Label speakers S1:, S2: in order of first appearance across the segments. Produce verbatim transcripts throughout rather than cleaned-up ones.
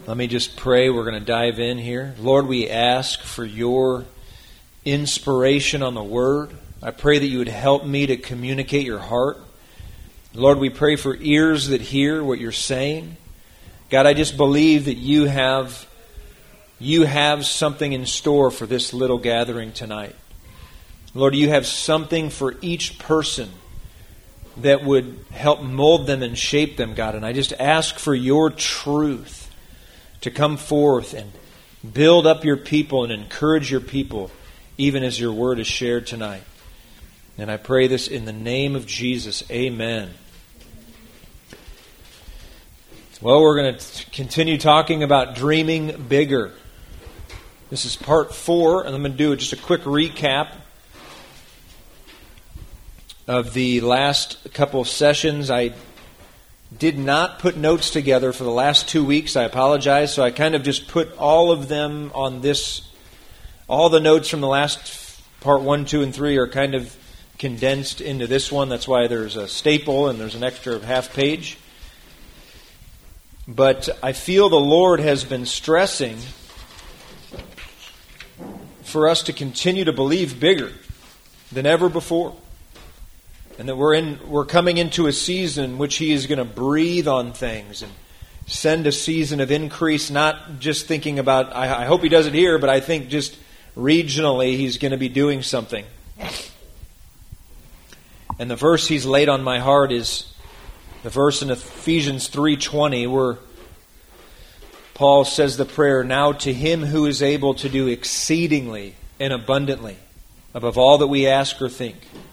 S1: Let me just pray. We're going to dive in here. Lord, we ask for your inspiration on the Word. I pray that you would help me to communicate your heart. Lord, we pray for ears that hear what you're saying. God, I just believe that you have, you have something in store for this little gathering tonight. Lord, you have something for each person that would help mold them and shape them, God. And I just ask for your truth to come forth and build up your people and encourage your people, even as your word is shared tonight. And I pray this in the name of Jesus. Amen. Well, we're going to continue talking about dreaming bigger. This is part four, and I'm going to do just a quick recap of the last couple of sessions. I did not put notes together for the last two weeks. I apologize. So I kind of just put all of them on this. All the notes from the last part one, two, and three are kind of condensed into this one. That's why there's a staple and there's an extra half page. But I feel the Lord has been stressing for us to continue to believe bigger than ever before. And that we're in, we're coming into a season in which He is going to breathe on things and send a season of increase, not just thinking about, I, I hope He does it here, but I think just regionally He's going to be doing something. And the verse He's laid on my heart is the verse in Ephesians three twenty, where Paul says the prayer, "Now to Him who is able to do exceedingly and abundantly above all that we ask or think."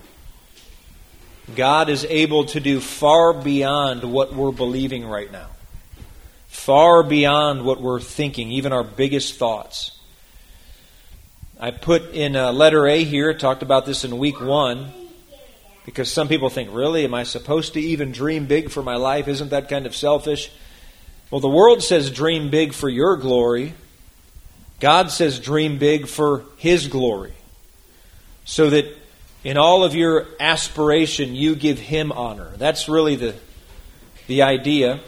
S1: God is able to do far beyond what we're believing right now. Far beyond what we're thinking, even our biggest thoughts. I put in uh, letter A here, talked about this in week one, because some people think, really, am I supposed to even dream big for my life? Isn't that kind of selfish? Well, the world says dream big for your glory. God says dream big for His glory. So that in all of your aspiration, you give Him honor. That's really the, the idea.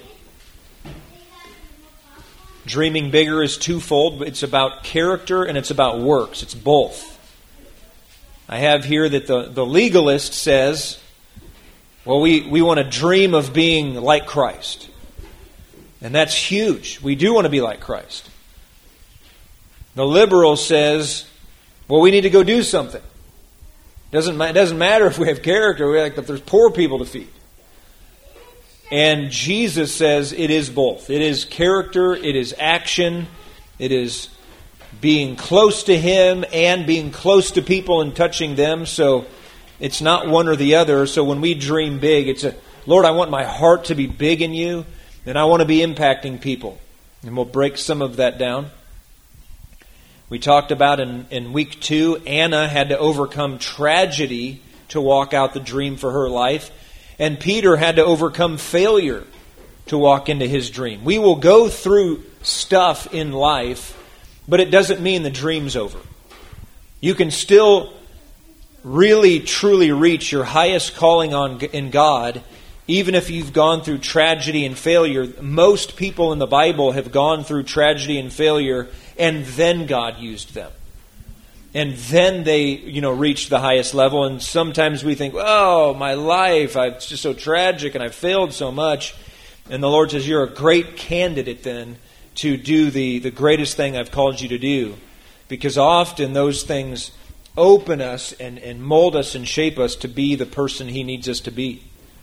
S1: Dreaming bigger is twofold. It's about character and it's about works. It's both. I have here that the, the legalist says, well, we, we want to dream of being like Christ. And that's huge. We do want to be like Christ. The liberal says, well, we need to go do something. Doesn't it doesn't matter if we have character, we like if there's poor people to feed. And Jesus says it is both. It is character, it is action, it is being close to Him and being close to people and touching them. So it's not one or the other. So when we dream big, it's a, Lord, I want my heart to be big in you, and I want to be impacting people. And we'll break some of that down. We talked about in, in week two, Anna had to overcome tragedy to walk out the dream for her life. And Peter had to overcome failure to walk into his dream. We will go through stuff in life, but it doesn't mean the dream's over. You can still really, truly reach your highest calling on in God, even if you've gone through tragedy and failure. Most people in the Bible have gone through tragedy and failure, and then God used them. And then they, you know, reached the highest level. And sometimes we think, oh, my life, it's just so tragic and I've failed so much. And the Lord says, you're a great candidate then to do the, the greatest thing I've called you to do. Because often those things open us and, and mold us and shape us to be the person He needs us to be.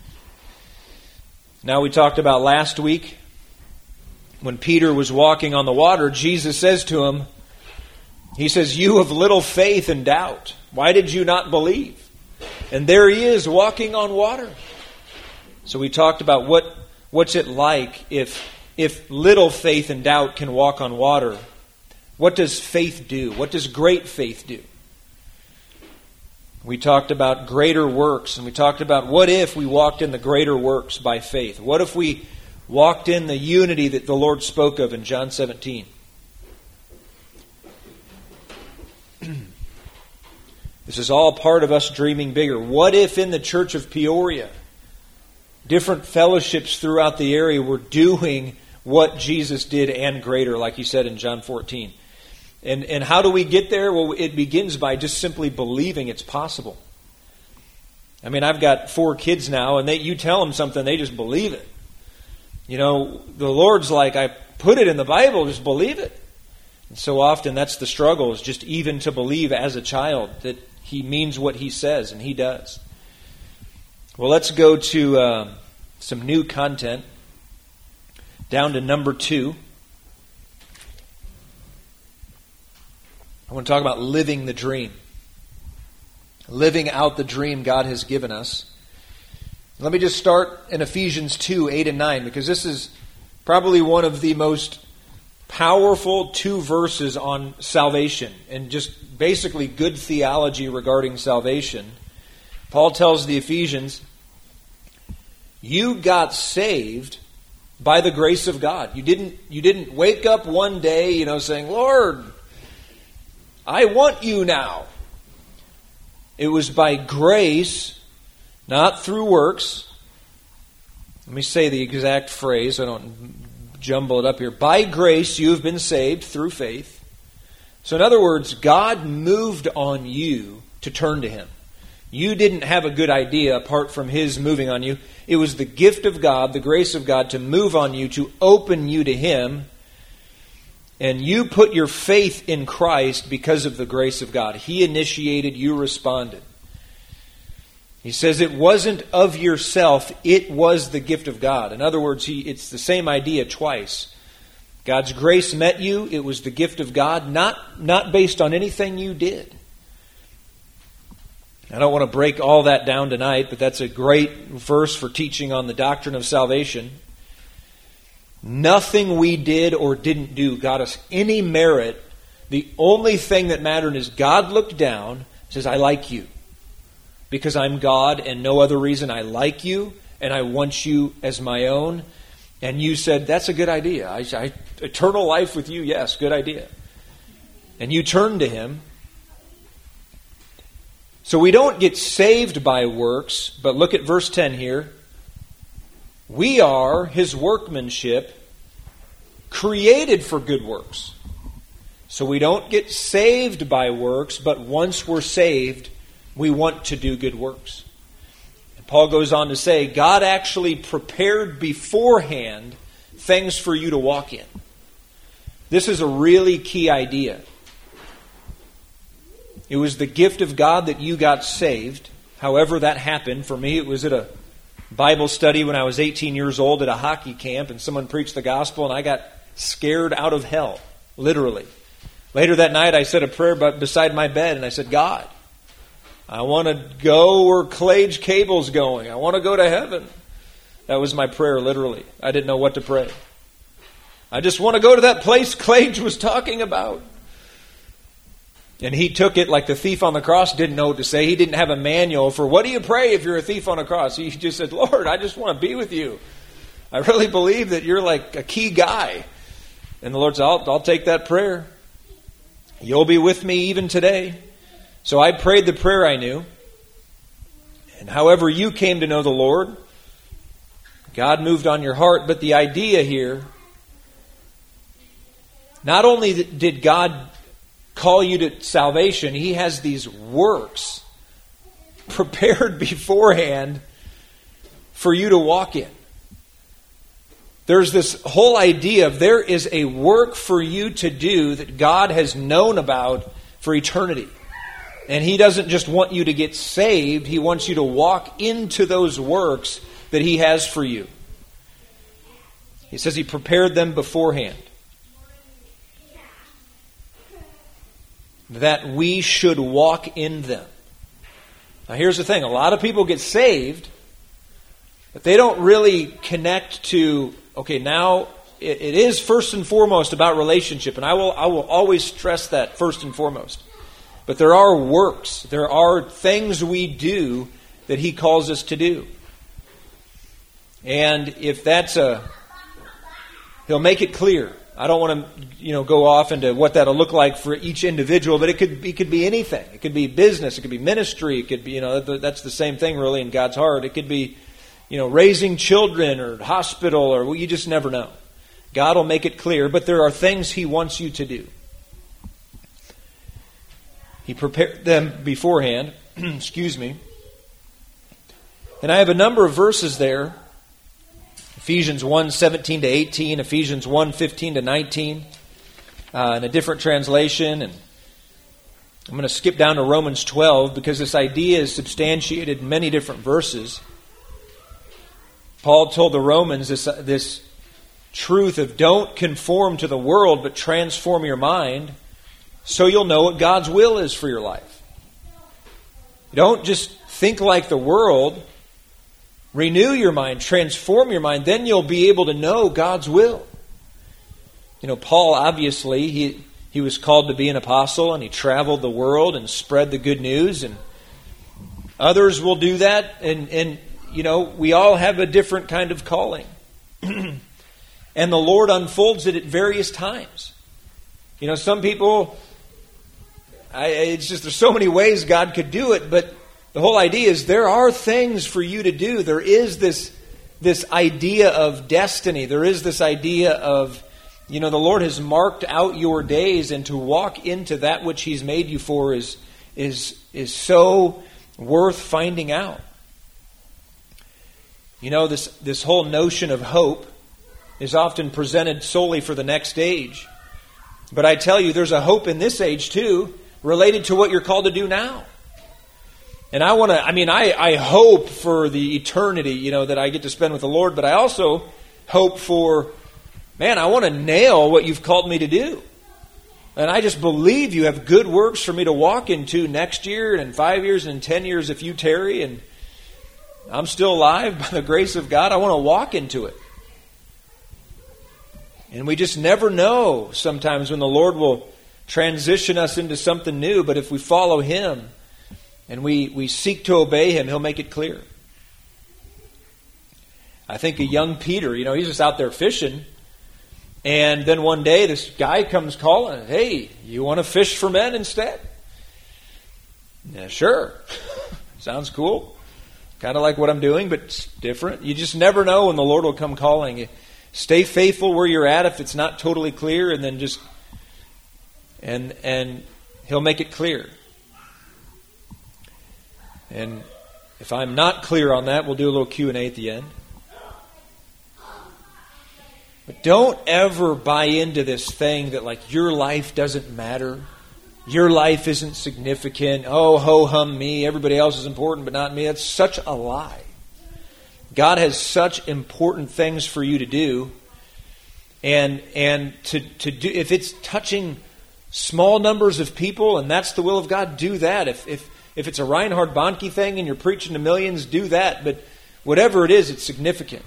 S1: Now, we talked about last week, when Peter was walking on the water, Jesus says to him, He says, you have little faith and doubt. Why did you not believe? And there he is walking on water. So we talked about what what's it like if if little faith and doubt can walk on water. What does faith do? What does great faith do? We talked about greater works, and we talked about what if we walked in the greater works by faith? What if we walked in the unity that the Lord spoke of in John seventeen? This is all part of us dreaming bigger. What if in the church of Peoria, different fellowships throughout the area were doing what Jesus did and greater, like he said in John fourteen. And, and how do we get there? Well, it begins by just simply believing it's possible. I mean, I've got four kids now, and they, you tell them something, they just believe it. You know, the Lord's like, I put it in the Bible, just believe it. And so often that's the struggle, is just even to believe as a child that he means what he says, and he does. Well, let's go to uh, some new content. Down to number two. I want to talk about living the dream. Living out the dream God has given us. Let me just start in Ephesians two, eight and nine, because this is probably one of the most powerful two verses on salvation and just basically good theology regarding salvation. Paul tells the Ephesians, you got saved by the grace of God. You didn't, you didn't wake up one day, you know, saying, Lord, I want you now. It was by grace, not through works. Let me say the exact phrase. I don't jumble it up here. By grace you have been saved through faith. So in other words, God moved on you to turn to Him. You didn't have a good idea apart from His moving on you. It was the gift of God, the grace of God, to move on you, to open you to Him. And you put your faith in Christ because of the grace of God. He initiated, you responded. He says it wasn't of yourself, it was the gift of God. In other words, he, it's the same idea twice. God's grace met you, it was the gift of God, not, not based on anything you did. I don't want to break all that down tonight, but that's a great verse for teaching on the doctrine of salvation. Nothing we did or didn't do got us any merit. The only thing that mattered is God looked down and says, I like you. Because I'm God and no other reason. I like you and I want you as my own. And you said, that's a good idea. I, I, eternal life with you, yes, good idea. And you turned to Him. So we don't get saved by works, but look at verse ten here. We are His workmanship, created for good works. So we don't get saved by works, but once we're saved, we want to do good works. And Paul goes on to say, God actually prepared beforehand things for you to walk in. This is a really key idea. It was the gift of God that you got saved. However that happened, for me it was at a Bible study when I was eighteen years old at a hockey camp, and someone preached the gospel and I got scared out of hell, literally. Later that night I said a prayer beside my bed and I said, God, I want to go where Clage Cable's going. I want to go to heaven. That was my prayer, literally. I didn't know what to pray. I just want to go to that place Clage was talking about. And he took it like the thief on the cross, didn't know what to say. He didn't have a manual for what do you pray if you're a thief on a cross. He just said, Lord, I just want to be with you. I really believe that you're like a key guy. And the Lord said, I'll, I'll take that prayer. You'll be with me even today. So I prayed the prayer I knew. And however you came to know the Lord, God moved on your heart. But the idea here, not only did God call you to salvation, He has these works prepared beforehand for you to walk in. There's this whole idea of there is a work for you to do that God has known about for eternity. And He doesn't just want you to get saved, He wants you to walk into those works that He has for you. He says He prepared them beforehand, that we should walk in them. Now here's the thing, a lot of people get saved, but they don't really connect to, okay, now it, it is first and foremost about relationship, and I will I will always stress that first and foremost. But there are works, there are things we do that He calls us to do. And if that's a, He'll make it clear. I don't want to, you know, go off into what that'll look like for each individual, but it could it could be anything. It could be business. It could be ministry. It could be, you know, that's the same thing really in God's heart. It could be, you know, raising children or hospital or well, you just never know. God will make it clear, but there are things He wants you to do. He prepared them beforehand. Excuse me. And I have a number of verses there. Ephesians one, seventeen to eighteen, Ephesians one, fifteen to nineteen, uh, in a different translation. And I'm going to skip down to Romans twelve because this idea is substantiated in many different verses. Paul told the Romans this, this truth of don't conform to the world, but transform your mind so you'll know what God's will is for your life. Don't just think like the world. Renew your mind, transform your mind, then you'll be able to know God's will. You know, Paul, obviously, he, he was called to be an apostle, and he traveled the world and spread the good news, and others will do that, and, and you know, we all have a different kind of calling. And the Lord unfolds it at various times. You know, some people, I, it's just, there's so many ways God could do it, but the whole idea is there are things for you to do. There is this, this idea of destiny. There is this idea of, you know, the Lord has marked out your days, and to walk into that which He's made you for is, is, is so worth finding out. You know, this, this whole notion of hope is often presented solely for the next age. But I tell you, there's a hope in this age too, related to what you're called to do now. And I want to, I mean, I, I hope for the eternity, you know, that I get to spend with the Lord, but I also hope for, man, I want to nail what you've called me to do. And I just believe you have good works for me to walk into next year and in five years and in ten years if you tarry, and I'm still alive by the grace of God. I want to walk into it. And we just never know sometimes when the Lord will transition us into something new, but if we follow Him, and we, we seek to obey Him, He'll make it clear. I think a young Peter, you know, he's just out there fishing. And then one day this guy comes calling, hey, you want to fish for men instead? Yeah, sure. Sounds cool. Kind of like what I'm doing, but it's different. You just never know when the Lord will come calling. You stay faithful where you're at if it's not totally clear, and then just, and and He'll make it clear. And if I'm not clear on that, we'll do a little Q and A at the end. But don't ever buy into this thing that like your life doesn't matter. Your life isn't significant. Oh, ho-hum me. Everybody else is important, but not me. That's such a lie. God has such important things for you to do. And and to, to do, if it's touching small numbers of people and that's the will of God, do that. If if If it's a Reinhard Bonnke thing and you're preaching to millions, do that. But whatever it is, it's significant.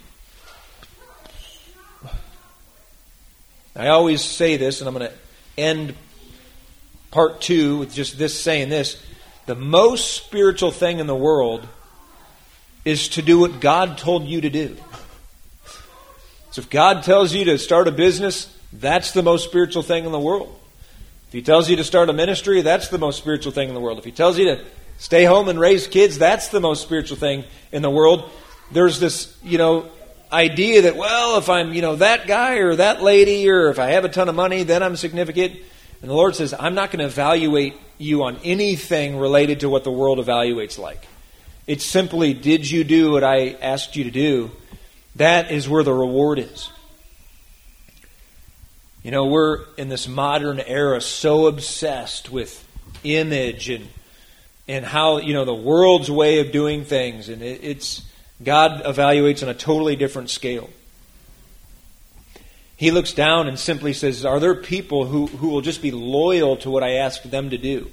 S1: I always say this, and I'm going to end part two with just this saying this. The most spiritual thing in the world is to do what God told you to do. So if God tells you to start a business, that's the most spiritual thing in the world. If He tells you to start a ministry, that's the most spiritual thing in the world. If He tells you to stay home and raise kids, that's the most spiritual thing in the world. There's this, you know, idea that, well, if I'm, you know, that guy or that lady, or if I have a ton of money, then I'm significant. And the Lord says, I'm not going to evaluate you on anything related to what the world evaluates like. It's simply, did you do what I asked you to do? That is where the reward is. You know, we're in this modern era so obsessed with image and and how, you know, the world's way of doing things. And it, it's God evaluates on a totally different scale. He looks down and simply says, are there people who, who will just be loyal to what I ask them to do?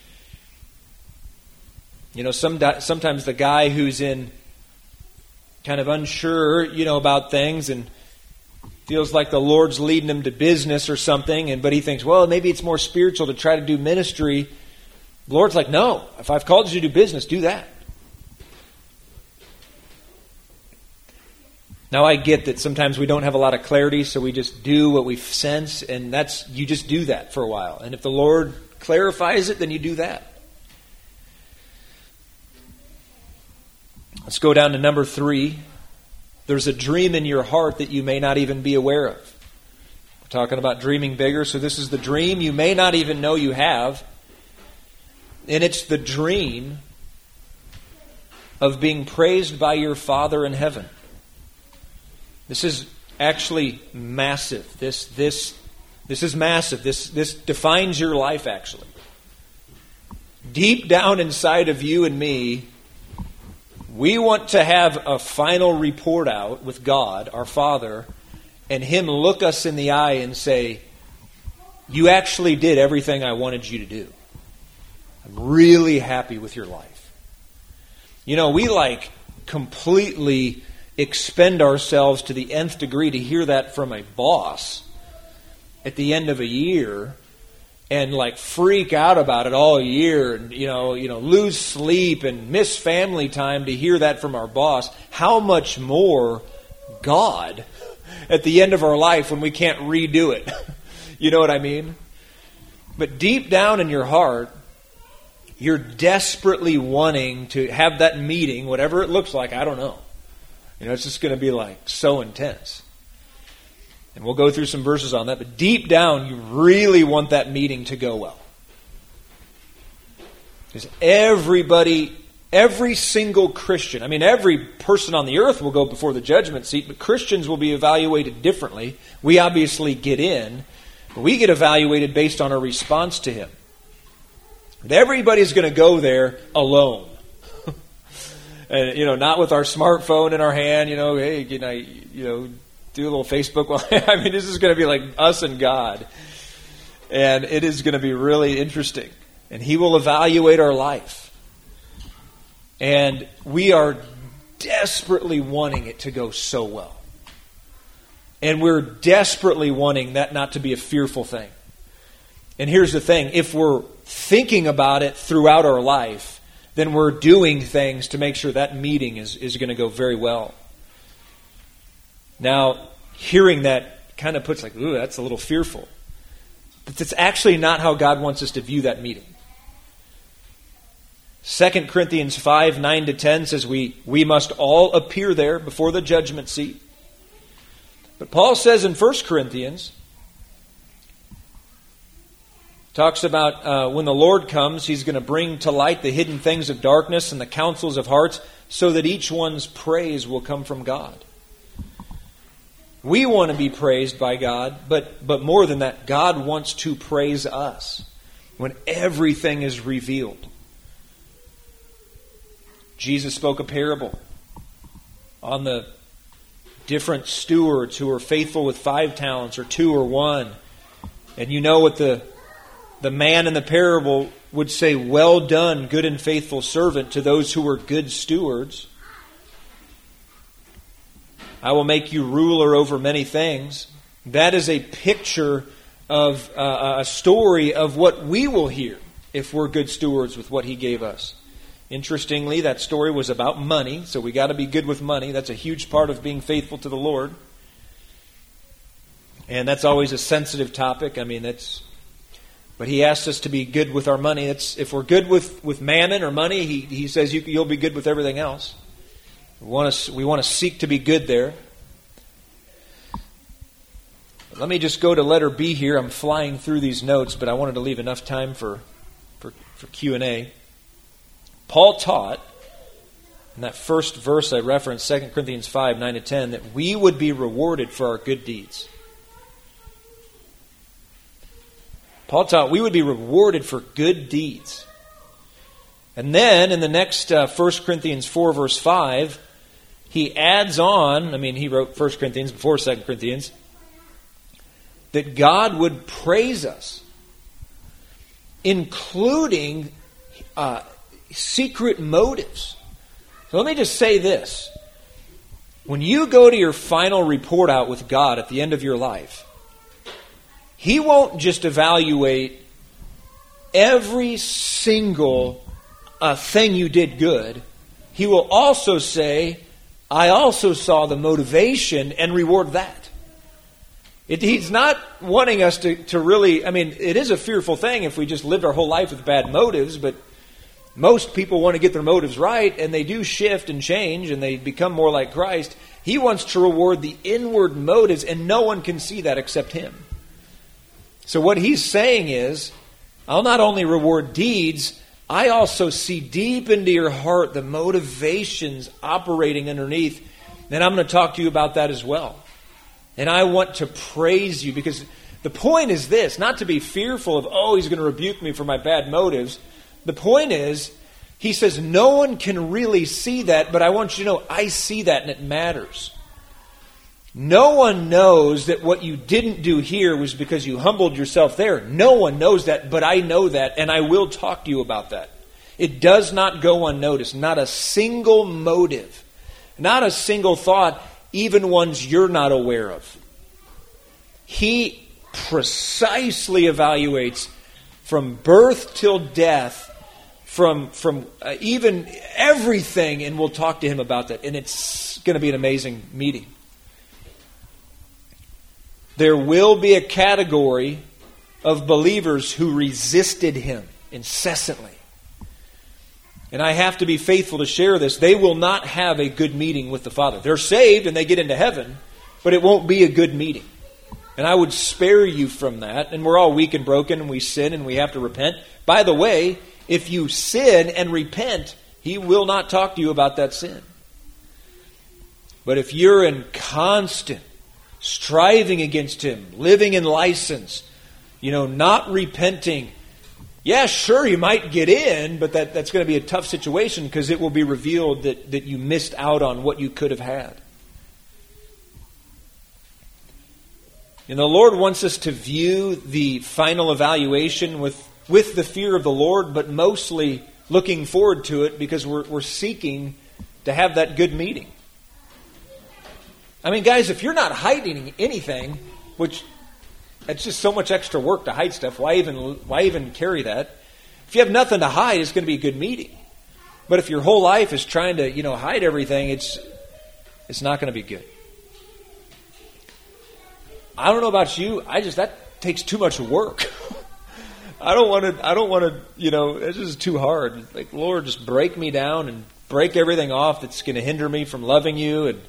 S1: You know, some sometimes the guy who's in kind of unsure, you know, about things and feels like the Lord's leading him to business or something, and but he thinks, well, maybe it's more spiritual to try to do ministry. The Lord's like, no, if I've called you to do business, do that. Now I get that sometimes we don't have a lot of clarity, so we just do what we sense, and that's you just do that for a while. And if the Lord clarifies it, then you do that. Let's go down to number three. There's a dream in your heart that you may not even be aware of. We're talking about dreaming bigger, so this is the dream you may not even know you have. And it's the dream of being praised by your Father in heaven. This is actually massive. This this this is massive. This this defines your life, actually. Deep down inside of you and me, we want to have a final report out with God, our Father, and Him look us in the eye and say, you actually did everything I wanted you to do. I'm really happy with your life. You know, we like completely expend ourselves to the nth degree to hear that from a boss at the end of a year and like freak out about it all year and, you know, you know, lose sleep and miss family time to hear that from our boss. How much more God at the end of our life when we can't redo it? You know what I mean? But deep down in your heart, you're desperately wanting to have that meeting, whatever it looks like, I don't know. You know, it's just going to be like so intense. And we'll go through some verses on that. But deep down, you really want that meeting to go well. Because everybody, every single Christian, I mean, every person on the earth will go before the judgment seat, but Christians will be evaluated differently. We obviously get in, but we get evaluated based on our response to Him. But everybody's going to go there alone. And, you know, not with our smartphone in our hand, you know, hey, can I, you know, do a little Facebook? Well, I mean, this is going to be like us and God. And it is going to be really interesting. And He will evaluate our life. And we are desperately wanting it to go so well. And we're desperately wanting that not to be a fearful thing. And here's the thing. If we're thinking about it throughout our life, then we're doing things to make sure that meeting is, is going to go very well. Now, hearing that kind of puts like, ooh, that's a little fearful. But that's actually not how God wants us to view that meeting. Second Corinthians five, nine to ten says we, we must all appear there before the judgment seat. But Paul says in First Corinthians, talks about uh, when the Lord comes, He's going to bring to light the hidden things of darkness and the counsels of hearts so that each one's praise will come from God. We want to be praised by God, but, but more than that, God wants to praise us when everything is revealed. Jesus spoke a parable on the different stewards who are faithful with five talents or two or one. And you know what the The man in the parable would say, well done, good and faithful servant, to those who were good stewards. I will make you ruler over many things. That is a picture of uh, a story of what we will hear if we're good stewards with what He gave us. Interestingly, that story was about money, so we got to be good with money. That's a huge part of being faithful to the Lord. And that's always a sensitive topic. I mean, that's... But He asks us to be good with our money. It's, if we're good with, with mammon or money, He, he says you, you'll be good with everything else. We want to, we want to seek to be good there. Let me just go to letter B here. I'm flying through these notes, but I wanted to leave enough time for, for, for Q and A. Paul taught, in that first verse I referenced, Second Corinthians five, nine to ten, that we would be rewarded for our good deeds. Paul taught we would be rewarded for good deeds. And then in the next uh, First Corinthians four, verse five, he adds on, I mean, he wrote First Corinthians before Second Corinthians, that God would praise us, including uh, secret motives. So let me just say this. When you go to your final report out with God at the end of your life, He won't just evaluate every single uh, thing you did good. He will also say, I also saw the motivation and reward that. It, he's not wanting us to, to really, I mean, it is a fearful thing if we just lived our whole life with bad motives, but most people want to get their motives right, and they do shift and change, and they become more like Christ. He wants to reward the inward motives, and no one can see that except Him. So what he's saying is, I'll not only reward deeds, I also see deep into your heart the motivations operating underneath. And I'm going to talk to you about that as well. And I want to praise you, because the point is this, not to be fearful of, oh, he's going to rebuke me for my bad motives. The point is, he says, no one can really see that, but I want you to know, I see that and it matters. No one knows that what you didn't do here was because you humbled yourself there. No one knows that, but I know that, and I will talk to you about that. It does not go unnoticed. Not a single motive, not a single thought, even ones you're not aware of. He precisely evaluates from birth till death, from, from uh, even everything, and we'll talk to him about that. And it's going to be an amazing meeting. There will be a category of believers who resisted him incessantly. And I have to be faithful to share this. They will not have a good meeting with the Father. They're saved and they get into heaven, but it won't be a good meeting. And I would spare you from that. And we're all weak and broken and we sin and we have to repent. By the way, if you sin and repent, he will not talk to you about that sin. But if you're in constant striving against him, living in license, you know, not repenting, yeah, sure, you might get in, but that, that's going to be a tough situation, because it will be revealed that, that you missed out on what you could have had. And the Lord wants us to view the final evaluation with, with the fear of the Lord, but mostly looking forward to it, because we're, we're seeking to have that good meeting. I mean, guys, if you're not hiding anything, which it's just so much extra work to hide stuff, why even why even carry that? If you have nothing to hide, it's going to be a good meeting. But if your whole life is trying to, you know, hide everything, it's it's not going to be good. I don't know about you, I just that takes too much work. I don't want to I don't want to, you know, it's just too hard. Like, Lord, just break me down and break everything off that's going to hinder me from loving you, and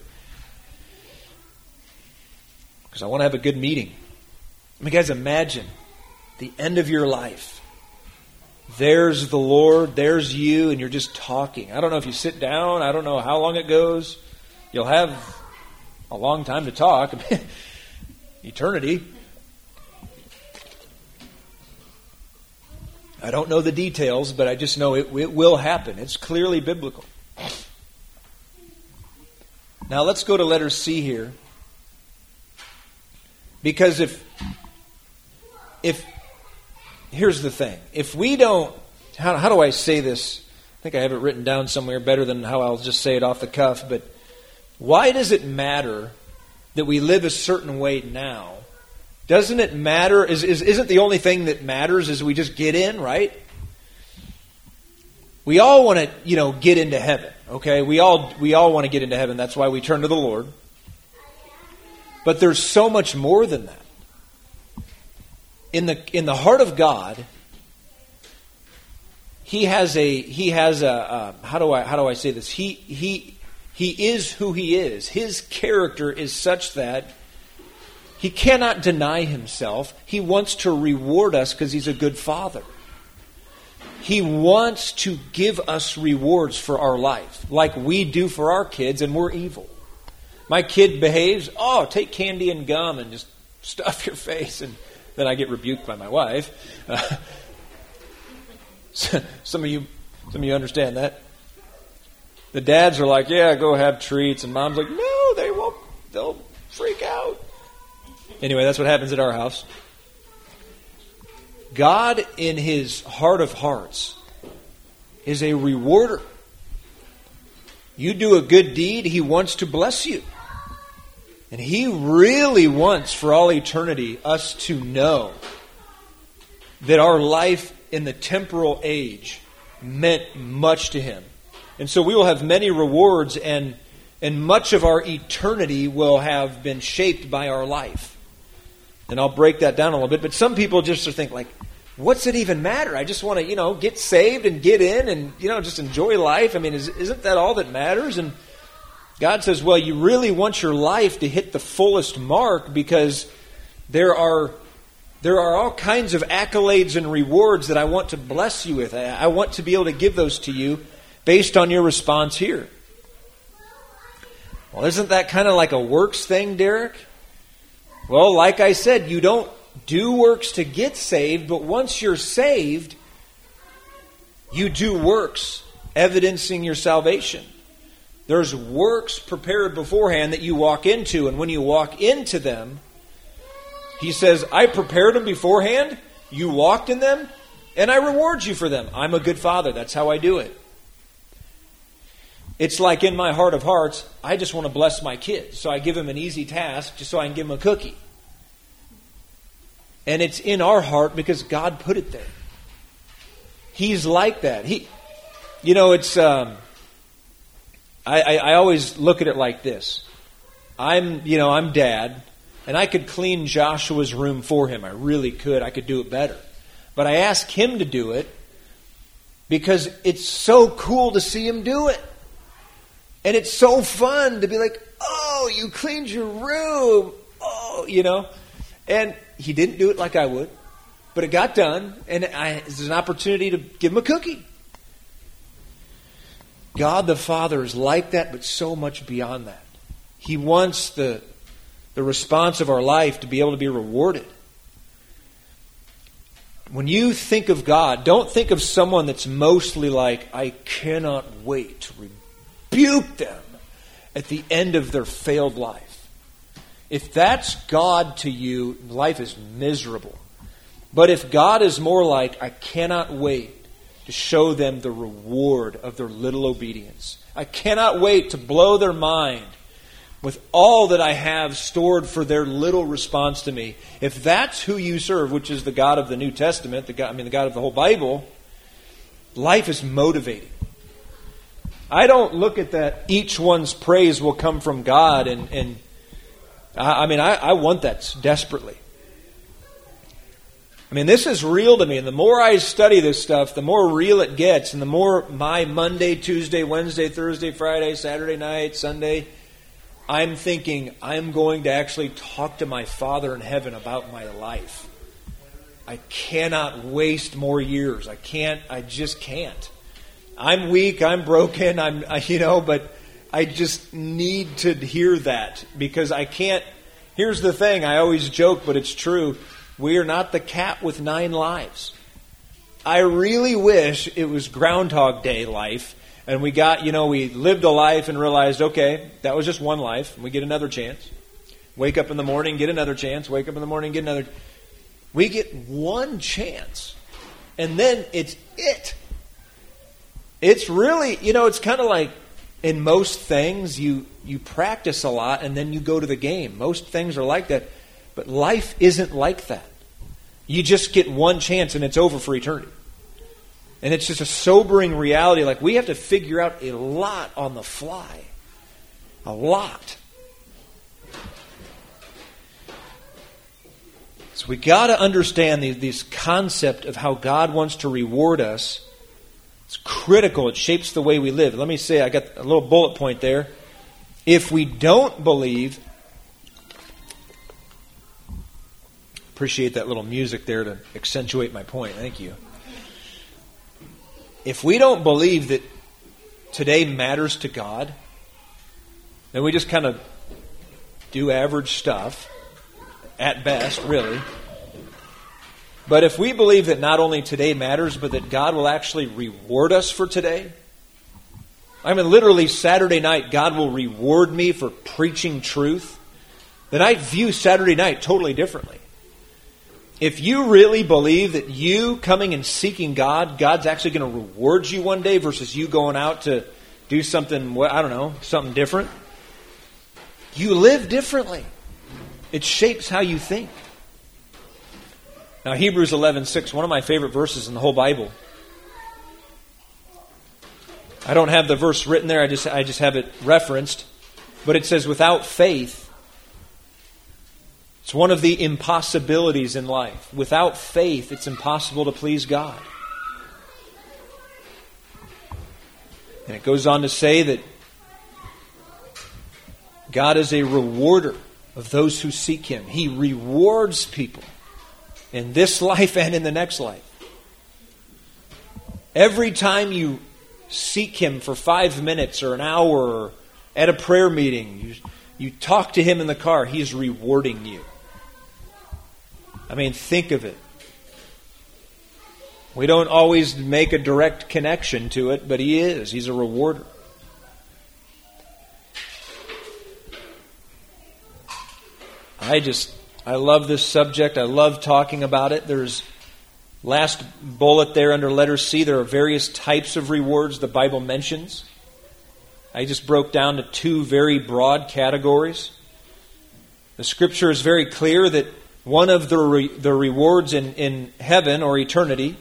S1: because I want to have a good meeting. I mean, guys, imagine the end of your life. There's the Lord, there's you, and you're just talking. I don't know if you sit down. I don't know how long it goes. You'll have a long time to talk. Eternity. I don't know the details, but I just know it, it will happen. It's clearly biblical. Now let's go to letter C here. Because if, if, here's the thing. If we don't, how, how do I say this? I think I have it written down somewhere better than how I'll just say it off the cuff. But why does it matter that we live a certain way now? Doesn't it matter? Is, is, isn't the only thing that matters is we just get in, right? We all want to, you know, get into heaven, okay? We all, we all want to get into heaven. That's why we turn to the Lord. But there's so much more than that. In the in the heart of God, He has a He has a uh, how do I how do I say this? He he he is who He is. His character is such that He cannot deny Himself. He wants to reward us because He's a good Father. He wants to give us rewards for our life, like we do for our kids, and we're evil. My kid behaves, oh, take candy and gum and just stuff your face. And then I get rebuked by my wife. Uh, some of you some of you understand that. The dads are like, yeah, go have treats. And mom's like, no, they won't. They'll freak out. Anyway, that's what happens at our house. God, in His heart of hearts, is a rewarder. You do a good deed, He wants to bless you. And He really wants for all eternity us to know that our life in the temporal age meant much to Him. And so we will have many rewards, and, and much of our eternity will have been shaped by our life. And I'll break that down a little bit. But some people just think like, what's it even matter? I just want to, you know, get saved and get in and, you know, just enjoy life. I mean, is, isn't that all that matters? And God says, well, you really want your life to hit the fullest mark, because there are There are all kinds of accolades and rewards that I want to bless you with. I want to be able to give those to you based on your response here. Well, isn't that kind of like a works thing, Derek? Well, like I said, you don't do works to get saved, but once you're saved, you do works evidencing your salvation. There's works prepared beforehand that you walk into, and when you walk into them, He says, I prepared them beforehand, you walked in them, and I reward you for them. I'm a good father. That's how I do it. It's like in my heart of hearts, I just want to bless my kids. So I give them an easy task just so I can give them a cookie. And it's in our heart because God put it there. He's like that. He, you know, it's. Um, I, I, I always look at it like this. I'm, you know, I'm dad. And I could clean Joshua's room for him. I really could. I could do it better. But I ask him to do it because it's so cool to see him do it. And it's so fun to be like, oh, you cleaned your room. Oh, you know. And he didn't do it like I would. But it got done. And I, there's an opportunity to give him a cookie. God the Father is like that, but so much beyond that. He wants the... the response of our life to be able to be rewarded. When you think of God, don't think of someone that's mostly like, I cannot wait to rebuke them at the end of their failed life. If that's God to you, life is miserable. But if God is more like, I cannot wait to show them the reward of their little obedience. I cannot wait to blow their mind with all that I have stored for their little response to me. If that's who you serve, which is the God of the New Testament, the God, I mean the God of the whole Bible, life is motivating. I don't look at that each one's praise will come from God, and, and I, I mean I, I want that desperately. I mean, this is real to me, and the more I study this stuff, the more real it gets, and the more my Monday, Tuesday, Wednesday, Thursday, Friday, Saturday night, Sunday, I'm thinking, I'm going to actually talk to my Father in heaven about my life. I cannot waste more years. I can't, I just can't. I'm weak, I'm broken, I'm, I, you know, but I just need to hear that because I can't. Here's the thing, I always joke, but it's true. We are not the cat with nine lives. I really wish it was Groundhog Day life. And we got, you know, we lived a life and realized, okay, that was just one life. And we get another chance. Wake up in the morning, get another chance. Wake up in the morning, get another. We get one chance. And then it's it. It's really, you know, it's kind of like in most things, you, you practice a lot and then you go to the game. Most things are like that. But life isn't like that. You just get one chance and it's over for eternity. And it's just a sobering reality. Like, we have to figure out a lot on the fly. A lot. So we got to understand the, this concept of how God wants to reward us. It's critical. It shapes the way we live. Let me say, I got a little bullet point there. If we don't believe... Appreciate that little music there to accentuate my point. Thank you. If we don't believe that today matters to God, then we just kind of do average stuff, at best, really. But if we believe that not only today matters, but that God will actually reward us for today, I mean, literally Saturday night, God will reward me for preaching truth, then I view Saturday night totally differently. If you really believe that you coming and seeking God, God's actually going to reward you one day versus you going out to do something, I don't know, something different, you live differently. It shapes how you think. Now, Hebrews eleven six, one of my favorite verses in the whole Bible. I don't have the verse written there, I just I just have it referenced. But it says, without faith, it's one of the impossibilities in life. Without faith, it's impossible to please God. And it goes on to say that God is a rewarder of those who seek Him. He rewards people in this life and in the next life. Every time you seek Him for five minutes or an hour or at a prayer meeting, you, you talk to Him in the car, He's rewarding you. I mean, think of it. We don't always make a direct connection to it, but He is. He's a rewarder. I just, I love this subject. I love talking about it. There's, last bullet there under letter C, there are various types of rewards the Bible mentions. I just broke down to two very broad categories. The Scripture is very clear that one of the re, the rewards in, in heaven or eternity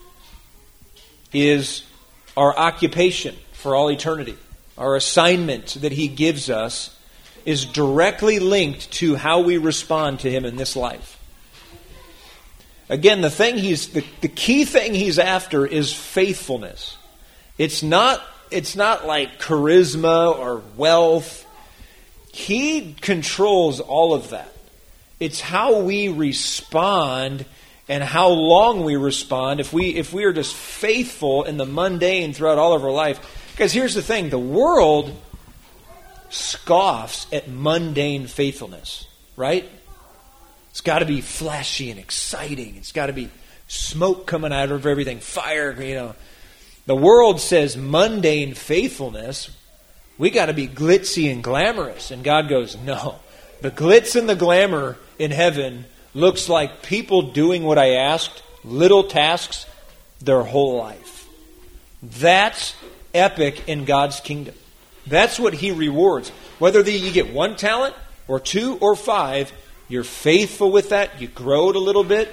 S1: is our occupation for all eternity. Our assignment that He gives us is directly linked to how we respond to Him in this life. Again, the thing he's the, the key thing He's after is faithfulness. It's not it's not like charisma or wealth. He controls all of that. It's how we respond and how long we respond. If we if we are just faithful in the mundane throughout all of our life. Because here's the thing, the world scoffs at mundane faithfulness, right? It's got to be flashy and exciting. It's got to be smoke coming out of everything, fire, you know. The world says mundane faithfulness, we got to be glitzy and glamorous. And God goes, no. The glitz and the glamour in heaven looks like people doing what I asked, little tasks, their whole life. That's epic in God's kingdom. That's what He rewards. Whether the, you get one talent or two or five, you're faithful with that, you grow it a little bit.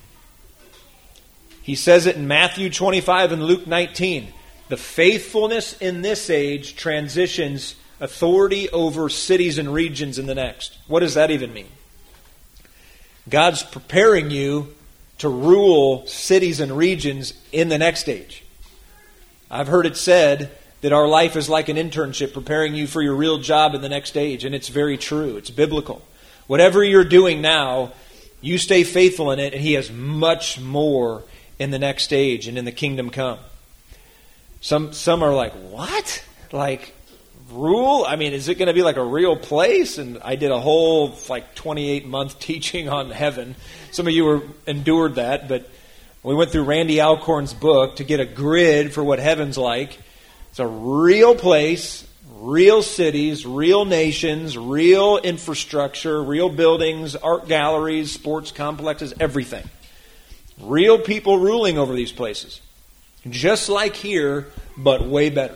S1: He says it in Matthew twenty-five and Luke nineteen. The faithfulness in this age transitions authority over cities and regions in the next. What does that even mean? God's preparing you to rule cities and regions in the next age. I've heard it said that our life is like an internship preparing you for your real job in the next age, and it's very true. It's biblical. Whatever you're doing now, you stay faithful in it, and He has much more in the next age and in the kingdom come. Some some are like, what? Like, rule? I mean, is it going to be like a real place? And I did a whole like twenty-eight month teaching on heaven. Some of you were endured that, but we went through Randy Alcorn's book to get a grid for what heaven's like. It's a real place, real cities, real nations, real infrastructure, real buildings, art galleries, sports complexes, everything. Real people ruling over these places. Just like here, but way better.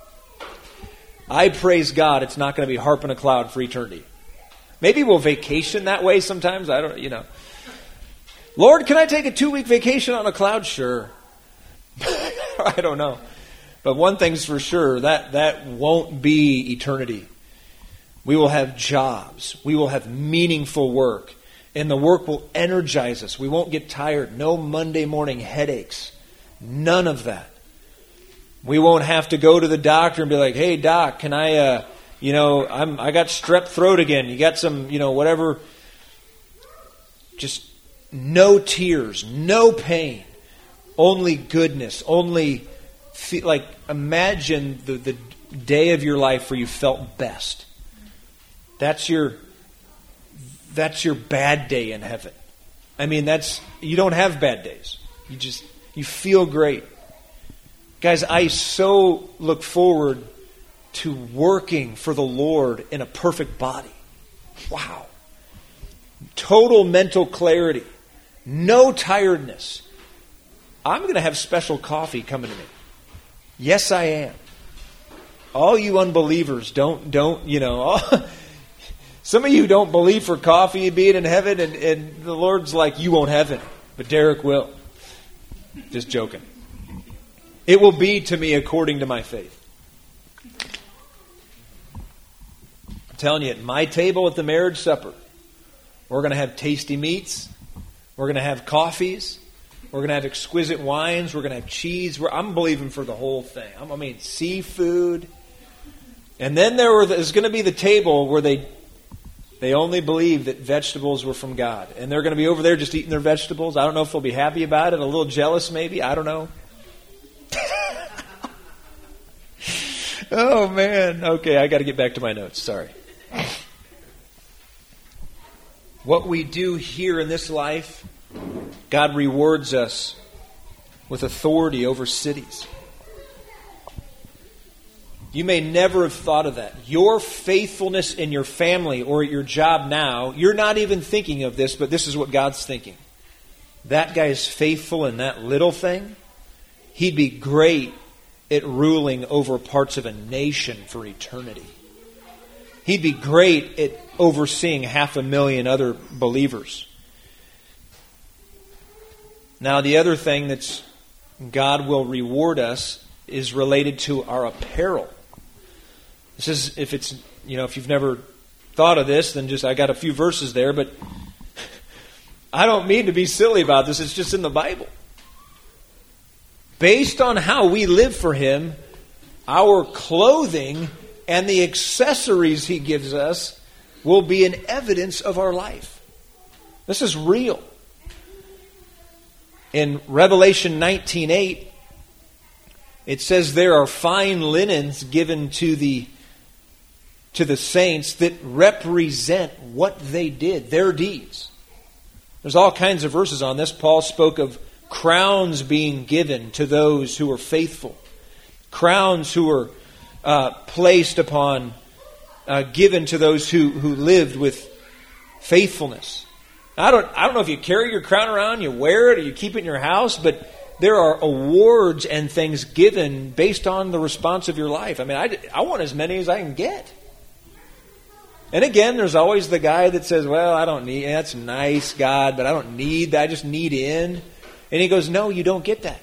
S1: I praise God it's not going to be harp in a cloud for eternity. Maybe we'll vacation that way sometimes. I don't, you know. Lord, can I take a two-week vacation on a cloud? Sure. I don't know. But one thing's for sure, that, that won't be eternity. We will have jobs. We will have meaningful work. And the work will energize us. We won't get tired. No Monday morning headaches. None of that. We won't have to go to the doctor and be like, hey, doc, can I, uh, you know, I'm, I got strep throat again. You got some, you know, whatever. Just no tears, no pain, only goodness, only, fe- like, imagine the, the day of your life where you felt best. That's your, that's your bad day in heaven. I mean, that's, you don't have bad days. You just, you feel great. Guys, I so look forward to working for the Lord in a perfect body. Wow. Total mental clarity. No tiredness. I'm going to have special coffee coming to me. Yes, I am. All you unbelievers, don't, don't, you know, all, some of you don't believe for coffee being in heaven, and, and the Lord's like, you won't have it, but Derek will. Just joking. It will be to me according to my faith. I'm telling you, at my table at the marriage supper, we're going to have tasty meats. We're going to have coffees. We're going to have exquisite wines. We're going to have cheese. We're, I'm believing for the whole thing. I mean, seafood. And then there were, there's going to be the table where they They only believed that vegetables were from God. And they're going to be over there just eating their vegetables. I don't know if they'll be happy about it, a little jealous maybe. I don't know. Oh, man. Okay, I got to get back to my notes. Sorry. What we do here in this life, God rewards us with authority over cities. You may never have thought of that. Your faithfulness in your family or at your job now, you're not even thinking of this, but this is what God's thinking. That guy is faithful in that little thing. He'd be great at ruling over parts of a nation for eternity. He'd be great at overseeing half a million other believers. Now, the other thing that's God will reward us is related to our apparel. This is, if it's, you know, if you've never thought of this, then just, I got a few verses there, but I don't mean to be silly about this. It's just in the Bible. Based on how we live for Him, our clothing and the accessories He gives us will be an evidence of our life. This is real. In Revelation nineteen eight, it says there are fine linens given to the to the saints that represent what they did, their deeds. There's all kinds of verses on this. Paul spoke of crowns being given to those who are faithful. Crowns who were uh, placed upon, uh, given to those who, who lived with faithfulness. I don't, I don't know if you carry your crown around, you wear it, or you keep it in your house, but there are awards and things given based on the response of your life. I mean, I, I want as many as I can get. And again, there's always the guy that says, well, I don't need, that's nice, God, but I don't need that, I just need in. And he goes, no, you don't get that.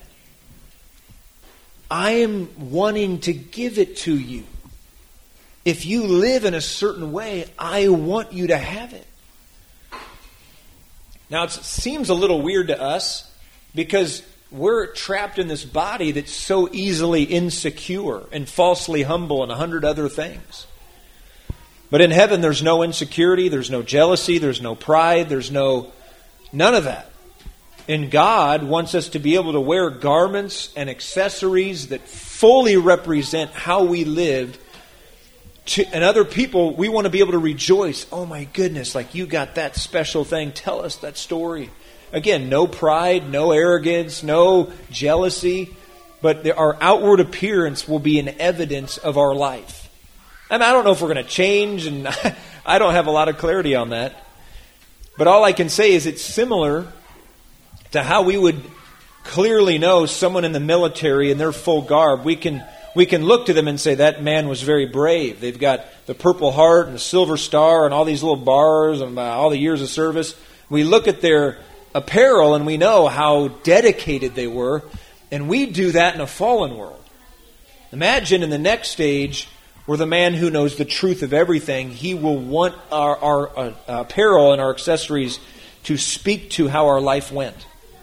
S1: I am wanting to give it to you. If you live in a certain way, I want you to have it. Now, it seems a little weird to us because we're trapped in this body that's so easily insecure and falsely humble and a hundred other things. But in heaven, there's no insecurity, there's no jealousy, there's no pride, there's no, none of that. And God wants us to be able to wear garments and accessories that fully represent how we lived. To, and other people, we want to be able to rejoice. Oh my goodness, like you got that special thing. Tell us that story. Again, no pride, no arrogance, no jealousy. But the, our outward appearance will be an evidence of our life. And I don't know if we're going to change, and I don't have a lot of clarity on that. But all I can say is it's similar to how we would clearly know someone in the military in their full garb. We can we can look to them and say, that man was very brave. They've got the Purple Heart and the Silver Star and all these little bars and uh, all the years of service. We look at their apparel and we know how dedicated they were. And we do that in a fallen world. Imagine in the next stage, where the man who knows the truth of everything, he will want our, our uh, apparel and our accessories to speak to how our life went.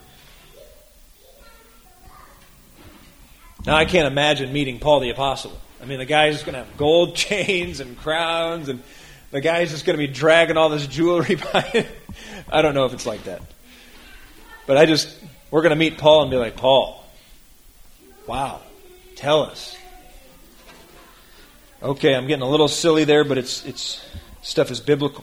S1: Now, I can't imagine meeting Paul the Apostle. I mean, the guy's going to have gold chains and crowns, and the guy's just going to be dragging all this jewelry by him. I don't know if it's like that. But I just, we're going to meet Paul and be like, Paul, wow, tell us. Okay, I'm getting a little silly there, but it's it's stuff is biblical.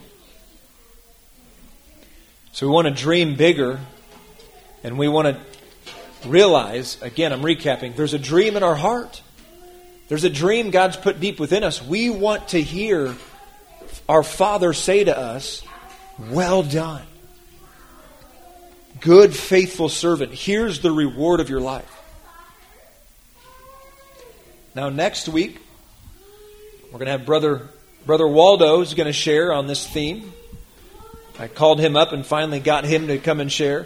S1: So we want to dream bigger, and we want to realize, again, I'm recapping, there's a dream in our heart. There's a dream God's put deep within us. We want to hear our Father say to us, well done. Good, faithful servant. Here's the reward of your life. Now, next week, we're going to have Brother Brother Waldo is going to share on this theme. I called him up and finally got him to come and share.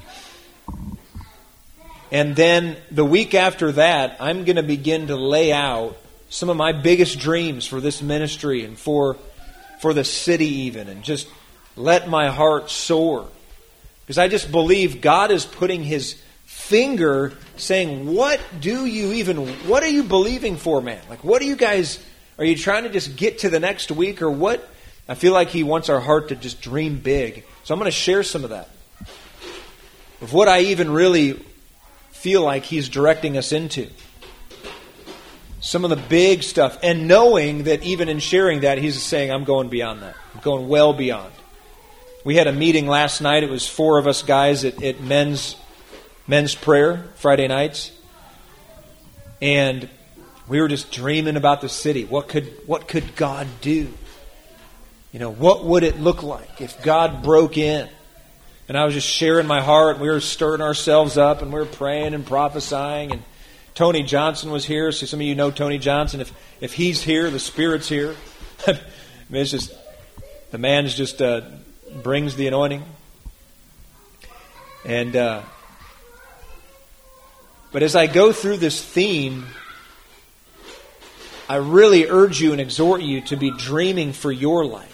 S1: And then the week after that, I'm going to begin to lay out some of my biggest dreams for this ministry and for, for the city even. And just let my heart soar. Because I just believe God is putting His finger saying, what do you even, what are you believing for, man? Like, what are you guys... Are you trying to just get to the next week, or what I feel like He wants our heart to just dream big. So I'm going to share some of that. Of what I even really feel like He's directing us into. Some of the big stuff. And knowing that even in sharing that, He's saying, I'm going beyond that. I'm going well beyond. We had a meeting last night. It was four of us guys at, at men's, men's prayer, Friday nights. And we were just dreaming about the city. What could, what could God do? You know, what would it look like if God broke in? And I was just sharing my heart. We were stirring ourselves up, and we were praying and prophesying. And Tony Johnson was here. So some of you know Tony Johnson. If if he's here, the Spirit's here. I mean, it's just, the man's just uh, brings the anointing. And uh, but as I go through this theme, I really urge you and exhort you to be dreaming for your life.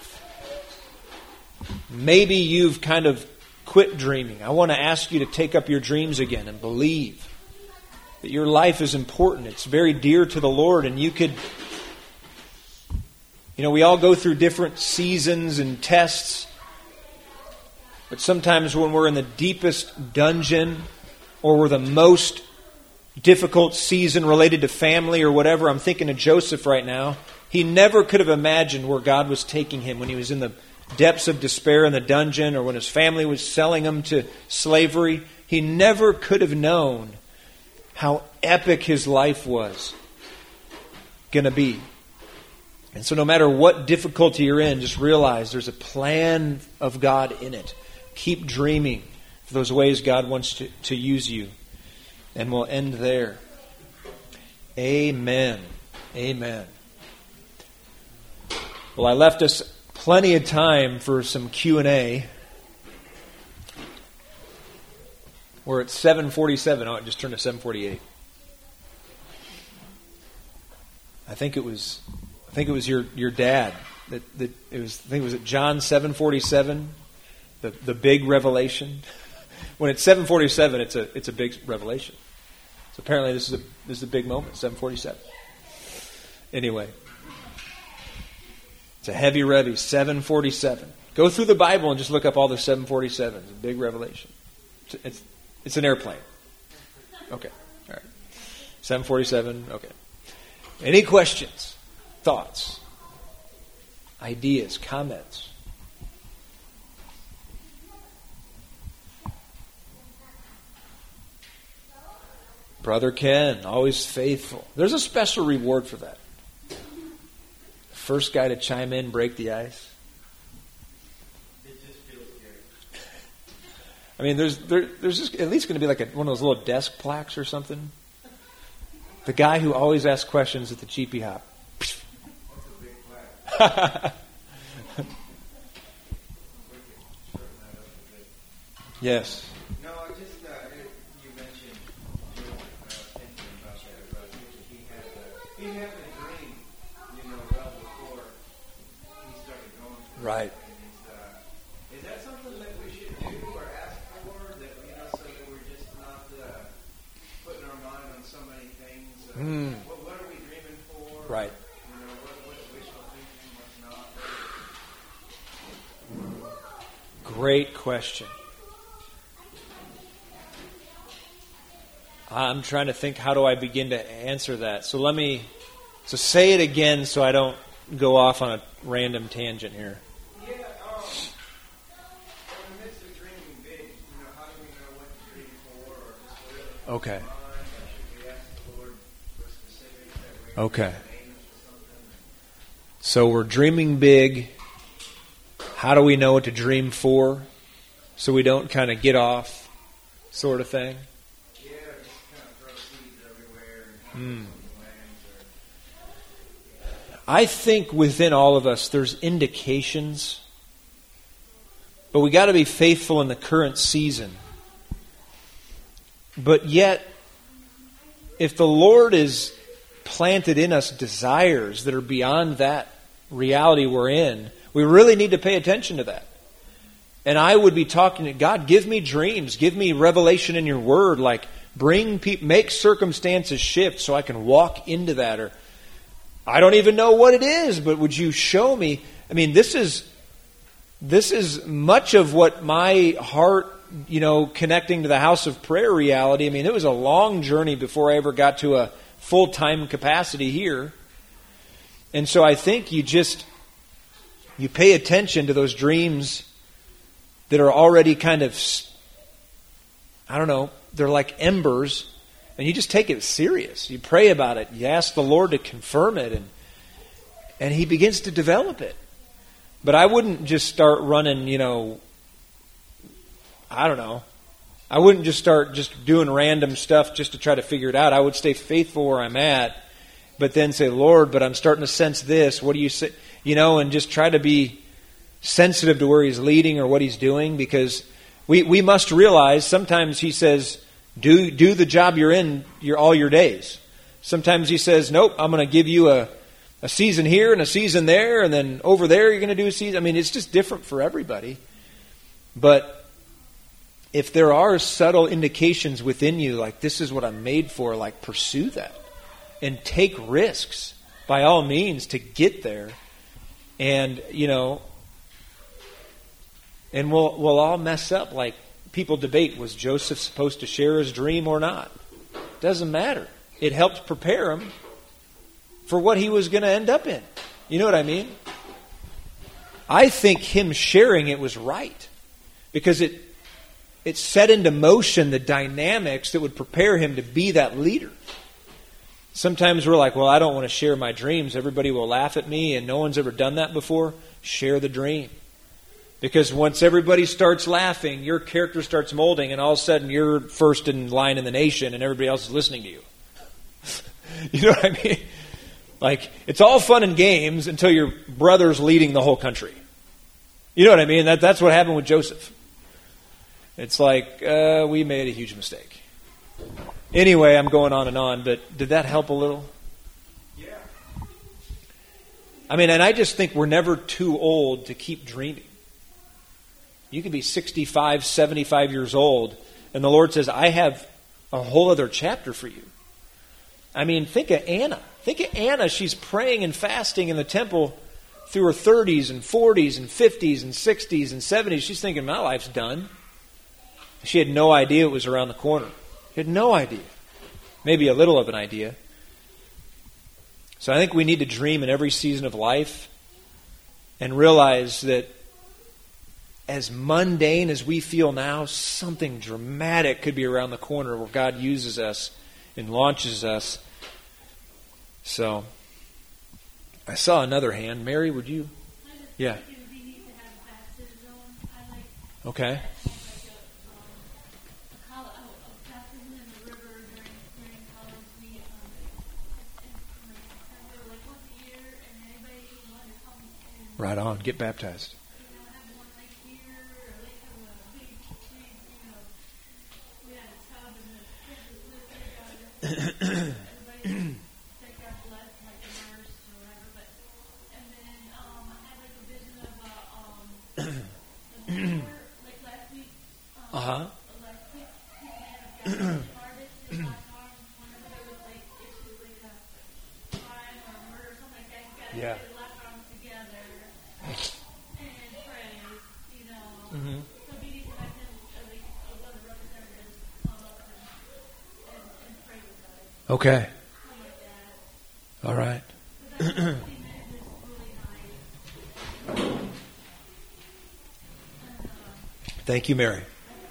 S1: Maybe you've kind of quit dreaming. I want to ask you to take up your dreams again and believe that your life is important. It's very dear to the Lord, and you could, you know, we all go through different seasons and tests, but sometimes when we're in the deepest dungeon or we're the most difficult season related to family or whatever, I'm thinking of Joseph right now. He never could have imagined where God was taking him when he was in the depths of despair in the dungeon, or when his family was selling him to slavery. He never could have known how epic his life was going to be. And so no matter what difficulty you're in, just realize there's a plan of God in it. Keep dreaming for those ways God wants to, to use you. And we'll end there. Amen. Amen. Well, I left us plenty of time for some Q and A. We're at seven forty-seven. Oh, it just turned to seven forty-eight. I think it was. I think it was your, your dad that, that it was. I think it was at John seven forty-seven, the the big revelation. When it's seven forty-seven, it's a it's a big revelation. So apparently, this is a this is a big moment. seven forty-seven. Anyway. It's a heavy revy, seven forty-seven. Go through the Bible and just look up all the seven forty-sevens. A big revelation. It's, it's, it's an airplane. Okay. All right. seven forty-seven. Okay. Any questions? Thoughts? Ideas? Comments? Brother Ken, always faithful. There's a special reward for that. First guy to chime in, break the ice.
S2: It just feels scary.
S1: I mean, there's there, there's just at least going to be like a, one of those little desk plaques or something. The guy who always asks questions at the G P Hop.
S2: That's a big plaque.
S1: Yes.
S2: No, I just, uh, it, you mentioned, you know, uh, thinking about that, about thinking he had a, he had a dream, you know, well before he started going through
S1: Right.
S2: it. And it's, uh, is that something that we should do or ask for, that, you know, so that we're just not uh, putting our mind on so many things? Uh,
S1: Mm.
S2: what, what are we dreaming for?
S1: Right.
S2: You know, what, what's wishful thinking, what's not?
S1: Great question. I'm trying to think, how do I begin to answer that? So let me, so say it again so I don't go off on a random tangent here.
S2: Yeah, um, in the midst of dreaming big, you know, how do we know what to dream for, or just whatever
S1: Okay.
S2: comes to mind, or should we ask the Lord for specifics that we
S1: Okay.
S2: name us for something?
S1: So we're dreaming big. How do we know what to dream for so we don't kind of get off, sort of thing?
S2: Yeah, just kind of throw seeds everywhere and
S1: Mm.
S2: have some lands or
S1: I think within all of us there's indications, but we got to be faithful in the current season. But yet, if the Lord is planted in us desires that are beyond that reality we're in, we really need to pay attention to that. And I would be talking to God, give me dreams, give me revelation in your word, like bring people, make circumstances shift so I can walk into that. Or I don't even know what it is, but would you show me? I mean, this is this is much of what my heart, you know, connecting to the house of prayer reality. I mean, it was a long journey before I ever got to a full-time capacity here. And so I think you just, you pay attention to those dreams that are already kind of, I don't know, they're like embers, and you just take it serious. You pray about it. You ask the Lord to confirm it, and and He begins to develop it. But I wouldn't just start running, you know, I don't know. I wouldn't just start just doing random stuff just to try to figure it out. I would stay faithful where I'm at, but then say, Lord, but I'm starting to sense this. What do you say? You know, and just try to be sensitive to where He's leading or what He's doing, because we, we must realize sometimes He says, do do the job you're in your all your days. Sometimes He says, nope, I'm going to give you a, a season here and a season there, and then over there you're going to do a season. I mean, it's just different for everybody. But if there are subtle indications within you, like this is what I'm made for, like pursue that and take risks by all means to get there. And, you know, and we'll we'll all mess up. Like people debate, was Joseph supposed to share his dream or not? Doesn't matter. It helped prepare him for what he was going to end up in. You know what I mean? I think him sharing it was right, because it it set into motion the dynamics that would prepare him to be that leader. Sometimes we're like, well, I don't want to share my dreams. Everybody will laugh at me, and no one's ever done that before. Share the dream. Because once everybody starts laughing, your character starts molding, and all of a sudden you're first in line in the nation, and everybody else is listening to you. You know what I mean? Like, it's all fun and games until your brother's leading the whole country. You know what I mean? That That's what happened with Joseph. It's like, uh, we made a huge mistake. Anyway, I'm going on and on, but did that help a little?
S2: Yeah.
S1: I mean, and I just think we're never too old to keep dreaming. You could be sixty-five, seventy-five years old, and the Lord says, I have a whole other chapter for you. I mean, think of Anna. Think of Anna. She's praying and fasting in the temple through her thirties and forties and fifties and sixties and seventies. She's thinking, my life's done. She had no idea it was around the corner. She had no idea. Maybe a little of an idea. So I think we need to dream in every season of life and realize that as mundane as we feel now, something dramatic could be around the corner where God uses us and launches us. So, I saw another hand. Mary, would you? Yeah. Okay. Right on. Get baptized. Uh-huh. Yeah. Mm-hmm. Okay. All right. Thank you, Mary.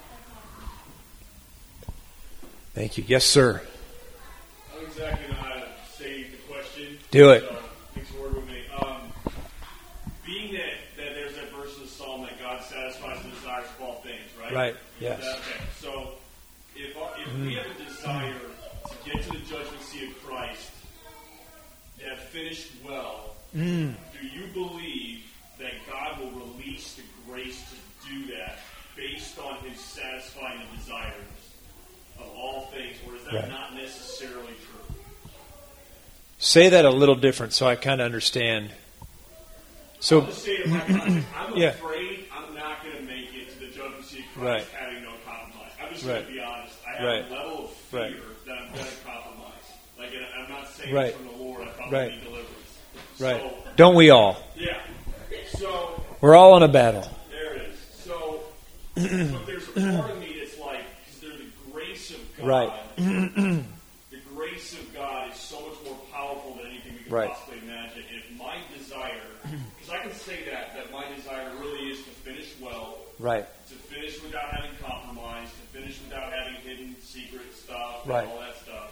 S1: Thank you. Yes, sir.
S3: I don't exactly know how to say the question.
S1: Do it.
S3: So, thanks for working with me. Um, being that, that there's that verse in the Psalm that God satisfies the desires of all things, right?
S1: Right. Yes.
S3: That, okay. So, if, if mm. we have a desire to get to the judgment seat of Christ, to have finished well,
S1: mm.
S3: do you believe that God will release the grace to do that based on His satisfying the desires of all things, or is that right. not necessarily true?
S1: Say that a little different so I kind of understand. So,
S3: I'll just say it right now. I'm
S1: yeah.
S3: afraid I'm not going to make it to the judgment seat of Christ
S1: right.
S3: having no compromise. I'm just
S1: right.
S3: going to be honest. I have
S1: right.
S3: a level of fear
S1: right.
S3: that I'm going to compromise. Like, I'm not saying
S1: right.
S3: it's from the Lord. I probably
S1: right.
S3: need deliverance.
S1: Right.
S3: So,
S1: don't we all?
S3: Yeah. So
S1: we're all in a battle.
S3: there it is. So, but there's a part of me that's like, because there's the grace of God.
S1: Right.
S3: The grace of God is so much more powerful than anything we can
S1: Right.
S3: possibly imagine. And if my desire, because I can say that, that my desire really is to finish well,
S1: Right.
S3: to finish without having compromise, to finish without having hidden secret stuff,
S1: Right.
S3: and all that stuff.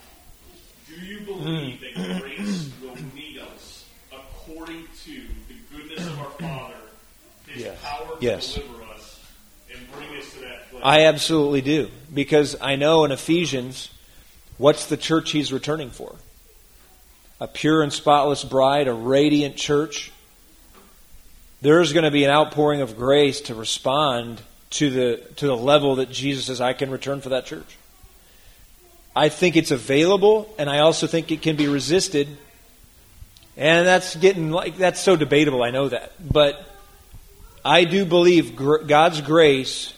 S3: Do you believe that grace will meet us according to the goodness of our Father, His
S1: Yes.
S3: power to
S1: Yes.
S3: deliver us, and bring us to that place?
S1: I absolutely do. Because I know in Ephesians, what's the church he's returning for? A pure and spotless bride, a radiant church. There's going to be an outpouring of grace to respond to the to the level that Jesus says, I can return for that church. I think it's available, and I also think it can be resisted. And that's getting like that's so debatable, I know that. But I do believe gr- God's grace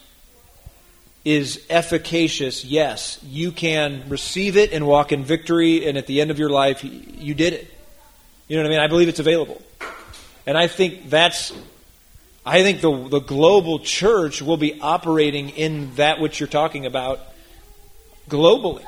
S1: is efficacious. Yes, you can receive it and walk in victory, and at the end of your life, you did it. You know what I mean? I believe it's available. And I think that's, I think the the global church will be operating in that which you're talking about globally.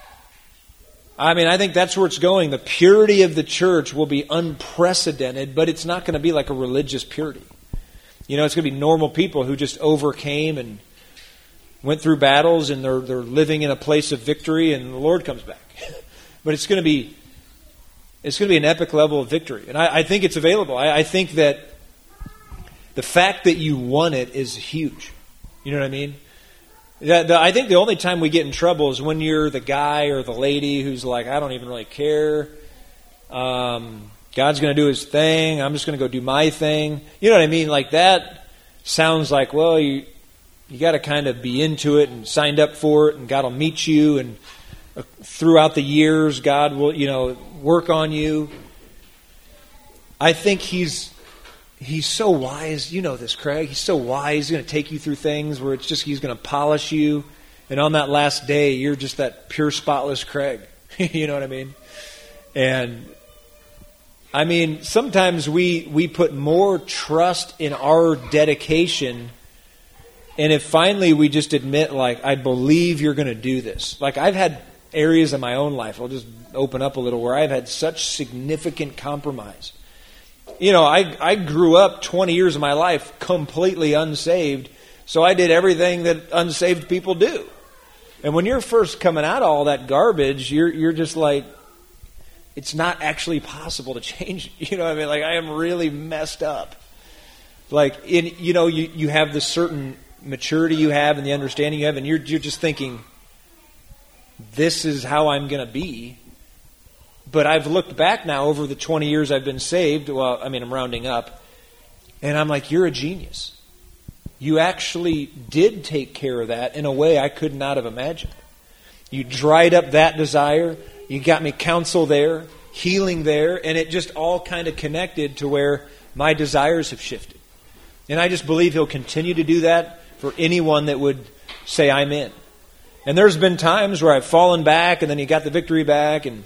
S1: I mean, I think that's where it's going. The purity of the church will be unprecedented, but it's not going to be like a religious purity. You know, it's going to be normal people who just overcame and went through battles, and they're they're living in a place of victory, and the Lord comes back. But it's going to be it's going to be an epic level of victory, and I, I think it's available. I, I think that the fact that you won it is huge. You know what I mean? The, the, I think the only time we get in trouble is when you're the guy or the lady who's like, I don't even really care. Um, God's going to do His thing. I'm just going to go do my thing. You know what I mean? Like that sounds like, well, you you got to kind of be into it and signed up for it, and God will meet you, and uh, throughout the years, God will, you know, work on you. I think He's He's so wise. You know this, Craig. He's so wise. He's going to take you through things where it's just He's going to polish you. And on that last day, you're just that pure, spotless Craig. You know what I mean? And, I mean, sometimes we, we put more trust in our dedication. And if finally we just admit, like, I believe you're going to do this. Like, I've had areas in my own life, I'll just open up a little, where I've had such significant compromise. You know, I, I grew up twenty years of my life completely unsaved, so I did everything that unsaved people do. And when you're first coming out of all that garbage, you're you're just like, it's not actually possible to change. You know what I mean? Like, I am really messed up. Like, in you know, you, you have this certain maturity you have and the understanding you have, and you're you're just thinking, this is how I'm going to be. But I've looked back now over the twenty years I've been saved. Well, I mean, I'm rounding up. And I'm like, you're a genius. You actually did take care of that in a way I could not have imagined. You dried up that desire. You got me counsel there, healing there. And it just all kind of connected to where my desires have shifted. And I just believe He'll continue to do that for anyone that would say, I'm in. And there's been times where I've fallen back, and then He got the victory back, and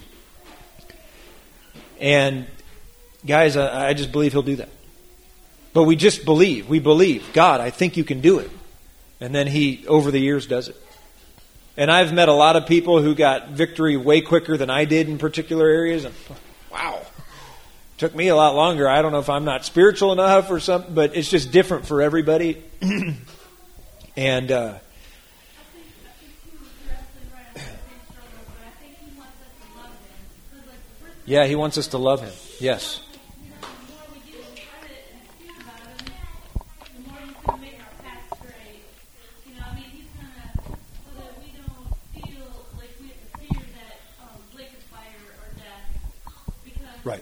S1: And, guys, I, I just believe He'll do that. But we just believe. We believe. God, I think you can do it. And then He, over the years, does it. And I've met a lot of people who got victory way quicker than I did in particular areas. And, wow. Took me a lot longer. I don't know if I'm not spiritual enough or something, but it's just different for everybody. and, uh, yeah, He wants us to love Him. Yes. Right.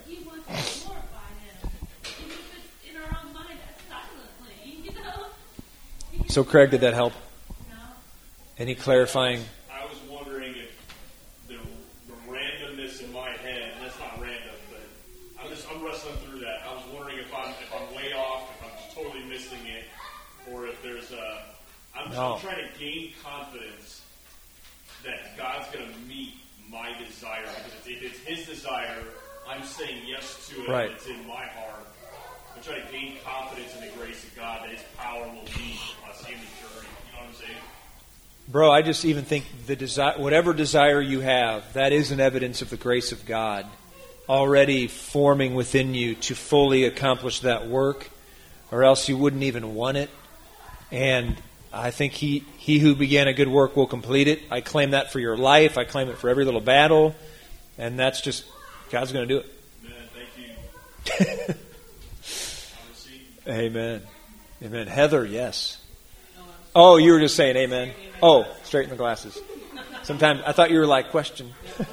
S1: So, Craig, did that help? Any clarifying?
S3: I was wondering if the, the randomness in my head, and that's not random, but I'm just I'm wrestling through that. I was wondering if I'm if I'm way off, if I'm just totally missing it, or if there's a I'm,
S1: No.
S3: I'm trying to gain confidence that God's going to meet my desire, because if it's His desire, I'm saying yes to it.
S1: Right.
S3: It's in my heart, I'm trying to gain confidence in the grace of God that His power will lead us in the journey. You know what I'm saying?
S1: Bro, I just even think the desire, whatever desire you have, that is an evidence of the grace of God already forming within you to fully accomplish that work, or else you wouldn't even want it. And I think he, he who began a good work will complete it. I claim that for your life. I claim it for every little battle. And that's just, God's going to do it.
S3: Amen. Thank you.
S1: Amen. Amen. Heather, yes. Oh, you were just saying amen. Oh, straighten the glasses. Sometimes I thought you were like, question.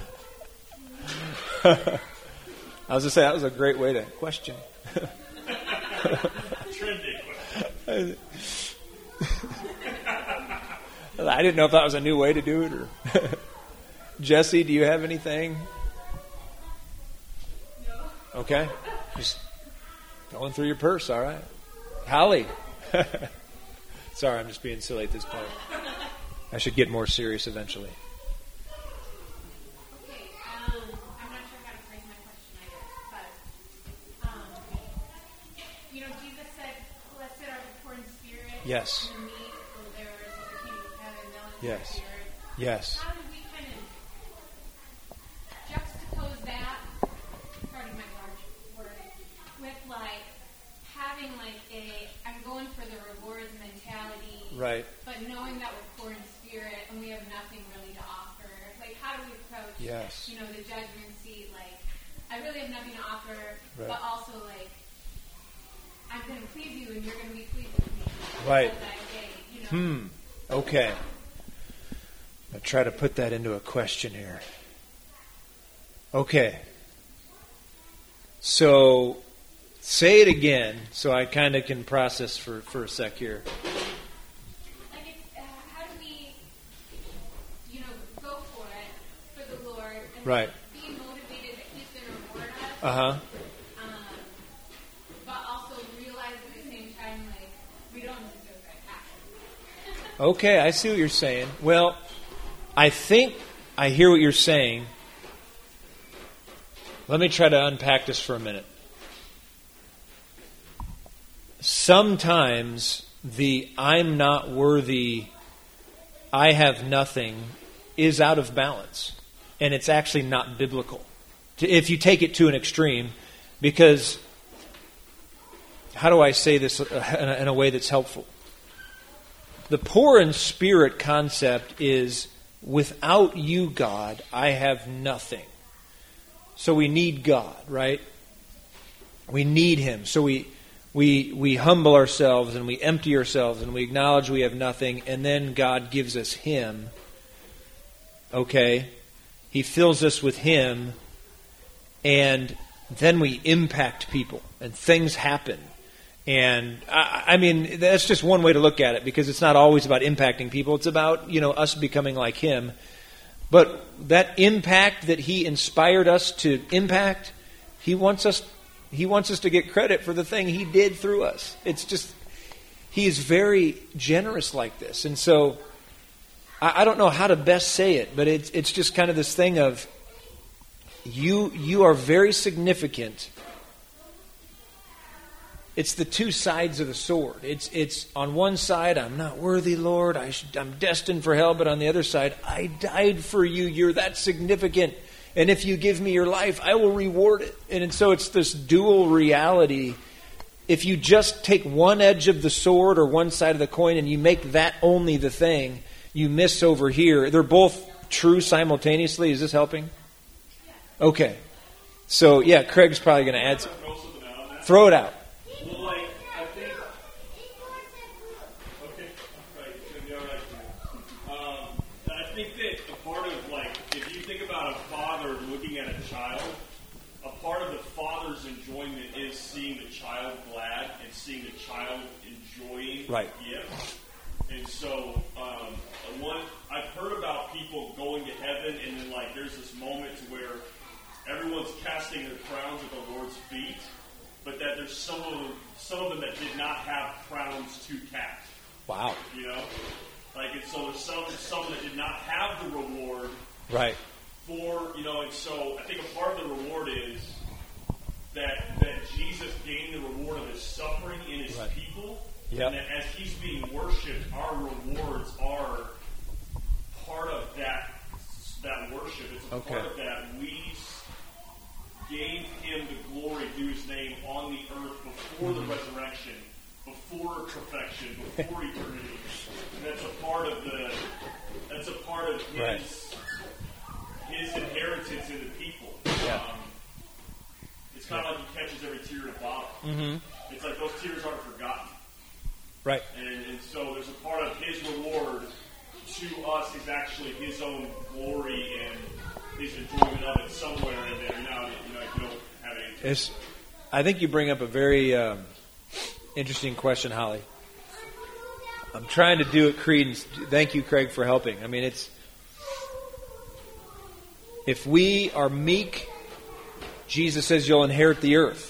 S1: I was going to say, that was a great way to question.
S3: Trendy.
S1: I didn't know if that was a new way to do it. Or Jesse, do you have anything? No. Okay. Just going through your purse, all right. Holly. Sorry, I'm just being silly at this point. I should get more serious eventually.
S4: Okay, um, I'm not sure how to phrase my question either, but, um, you know, Jesus said, blessed are the poor in spirit.
S1: Yes.
S4: And the meek, for there is the kingdom of heaven, they'll
S1: Yes.
S4: spirit.
S1: Yes.
S4: How do we kind of juxtapose that, pardon my large word, with like having like a, I'm going for the rewards mentality,
S1: Right.
S4: but knowing that we're poor in spirit and we have nothing really to offer. Like, how do we approach,
S1: Yes.
S4: you know, the judgment seat? Like, I really have nothing to offer,
S1: Right.
S4: but also, like, I'm going to please you and you're going to be pleased with me.
S1: Right.
S4: Because I obey, you know.
S1: Hmm. Okay. I'll try to put that into a question here. Okay. So, say it again so I kind of can process for, for a sec here.
S4: Like, it's, uh, how do we, you know, go for it for the Lord and
S1: Right.
S4: be motivated that He's going to reward us,
S1: Uh-huh.
S4: um, but also realize at the same time, like, we don't deserve that happen.
S1: Okay, I see what you're saying. Well, I think I hear what you're saying. Let me try to unpack this for a minute. Sometimes the I'm not worthy, I have nothing is out of balance. And it's actually not biblical. If you take it to an extreme, because how do I say this in a way that's helpful? The poor in spirit concept is, without you, God, I have nothing. So we need God, right? We need Him. So we we we humble ourselves and we empty ourselves and we acknowledge we have nothing, and then God gives us Him. Okay? He fills us with Him, and then we impact people and things happen. And I, I mean, that's just one way to look at it, because it's not always about impacting people. It's about, you know, us becoming like Him. But that impact that He inspired us to impact, He wants us, He wants us to get credit for the thing He did through us. It's just, He is very generous like this. And so, I, I don't know how to best say it, but it's it's just kind of this thing of, you you are very significant. It's the two sides of the sword. It's it's on one side, I'm not worthy, Lord. I should, I'm destined for hell. But on the other side, I died for you. You're that significant. And if you give me your life, I will reward it. And so it's this dual reality. If you just take one edge of the sword or one side of the coin and you make that only the thing, you miss over here. They're both true simultaneously. Is this helping? Okay. So, yeah, Craig's probably going to add some. Throw it out.
S3: Well, like, I think, okay, all right, it's going to be all right for you. Um, I think that a part of, like, if you think about a father looking at a child, a part of the father's enjoyment is seeing the child glad and seeing the child enjoying
S1: Right.
S3: the gift. And so, um, one, I've heard about people going to heaven and then, like, there's this moment to where everyone's casting their crowns at the Lord's feet, but that there's some of them, some of them that did not have crowns to cast.
S1: Wow.
S3: You know? Like, and so there's some, some that did not have the reward
S1: Right.
S3: for, you know, and so I think a part of the reward is that that Jesus gained the reward of His suffering in his
S1: Right.
S3: people.
S1: Yep.
S3: And that as he's being worshipped, our rewards are part of that that worship. It's a
S1: Okay.
S3: part of that. We gave him the glory due his name on the earth before the resurrection, before perfection, before eternity. And that's a part of the that's a part of his
S1: Right.
S3: his inheritance in the people.
S1: Yeah.
S3: Um, it's kind of like he catches every tear in a bottle.
S1: Mm-hmm.
S3: It's like those tears aren't forgotten.
S1: Right.
S3: And, and so there's a part of his reward to us is actually his own glory and his enjoyment of it somewhere in there. Now, you know, you don't have any.
S1: It's, I think you bring up a very um, interesting question, Holly. I'm trying to do it credence. Thank you, Craig, for helping. I mean, it's if we are meek, Jesus says you'll inherit the earth.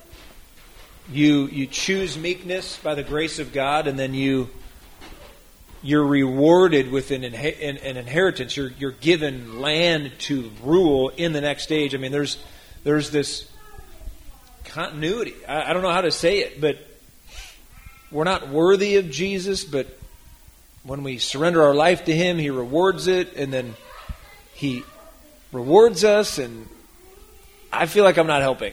S1: You you choose meekness by the grace of God, and then you you're rewarded with an, inhe- an, an inheritance. You're you're given land to rule in the next age. I mean, there's there's this continuity. I, I don't know how to say it, but we're not worthy of Jesus. But when we surrender our life to Him, He rewards it, and then He rewards us. And I feel like I'm not helping.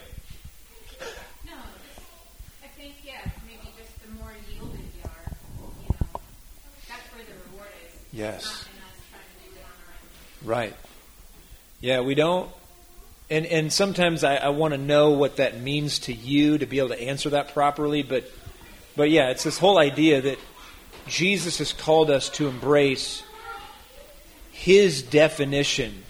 S4: No, I think, yeah, maybe just the more yielded you are, you know, that's where the reward is.
S1: Yes.
S4: Not in us trying to do it on our own.
S1: Right. Yeah, we don't. And and sometimes I, I want to know what that means to you to be able to answer that properly. But but yeah, it's this whole idea that Jesus has called us to embrace His definition.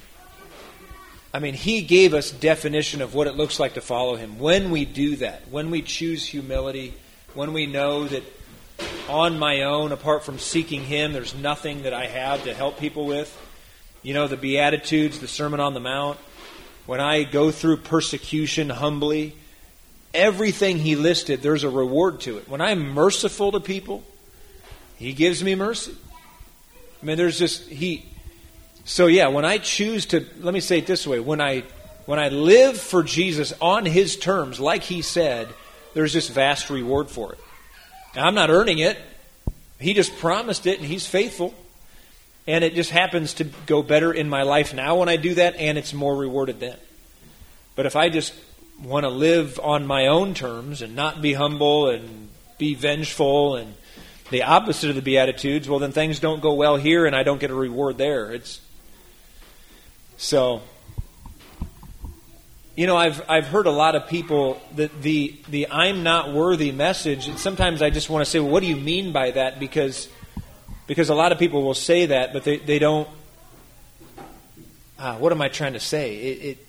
S1: I mean, He gave us definition of what it looks like to follow Him. When we do that, when we choose humility, when we know that on my own, apart from seeking Him, there's nothing that I have to help people with. You know, the Beatitudes, the Sermon on the Mount, when I go through persecution humbly, everything He listed, there's a reward to it. When I'm merciful to people, He gives me mercy. I mean, there's just, He... So yeah, when I choose to, let me say it this way, when I when I live for Jesus on His terms, like He said, there's this vast reward for it. Now, I'm not earning it. He just promised it, and He's faithful. And it just happens to go better in my life now when I do that, and it's more rewarded then. But if I just want to live on my own terms and not be humble and be vengeful and the opposite of the Beatitudes, well, then things don't go well here, and I don't get a reward there. It's So, you know, I've I've heard a lot of people that the the I'm not worthy message, and sometimes I just want to say, well, what do you mean by that? Because because a lot of people will say that, but they, they don't. Ah, what am I trying to say? It, it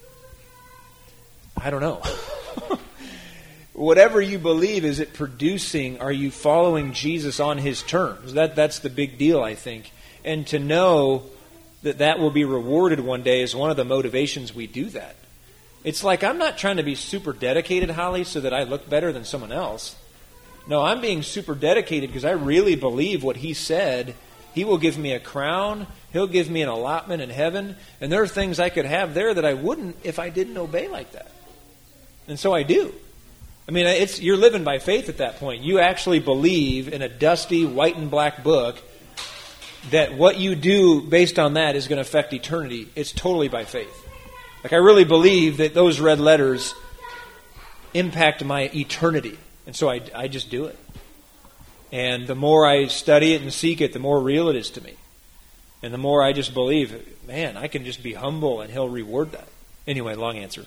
S1: I don't know. Whatever you believe, is it producing? Are you following Jesus on His terms? That that's the big deal, I think. And to know that that will be rewarded one day is one of the motivations we do that. It's like, I'm not trying to be super dedicated, Holly, so that I look better than someone else. No, I'm being super dedicated because I really believe what He said. He will give me a crown. He'll give me an allotment in heaven. And there are things I could have there that I wouldn't if I didn't obey like that. And so I do. I mean, it's you're living by faith at that point. You actually believe in a dusty white and black book that what you do based on that is going to affect eternity. It's totally by faith. Like, I really believe that those red letters impact my eternity. And so I, I just do it. And the more I study it and seek it, the more real it is to me. And the more I just believe, man, I can just be humble and He'll reward that. Anyway, long answer.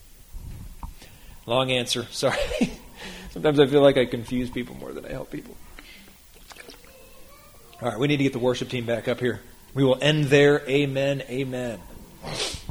S1: Long answer. Sorry. Sometimes I feel like I confuse people more than I help people. All right, we need to get the worship team back up here. We will end there. Amen. Amen.